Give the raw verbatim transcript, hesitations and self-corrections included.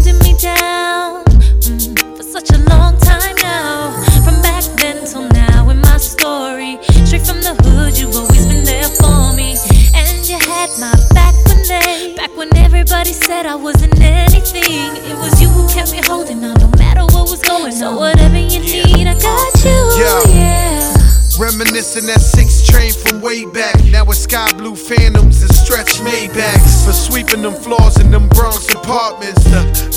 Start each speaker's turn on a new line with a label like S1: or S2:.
S1: holding me down mm, for such a long time now. From back then till now in my story, straight from the hood, you've always been there for me. And you had my back when they, back when everybody said I wasn't anything. It was you who kept me holding on, no matter what was going on. So whatever you need, I got you,
S2: yeah.
S1: yeah.
S2: Reminiscing that six train from way back. Now it's sky blue phantoms and stretch Maybachs. For sweeping them floors in them Bronx apartments. The